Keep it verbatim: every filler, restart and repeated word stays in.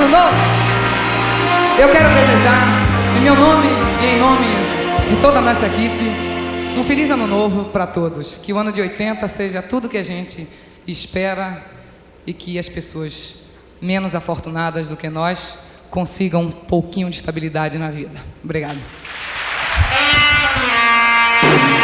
ano novo, eu quero desejar, em meu nome e em nome de toda a nossa equipe, um feliz ano novo para todos. Que o ano de oitenta seja tudo que a gente espera e que as pessoas menos afortunadas do que nós consigam um pouquinho de estabilidade na vida. Obrigado.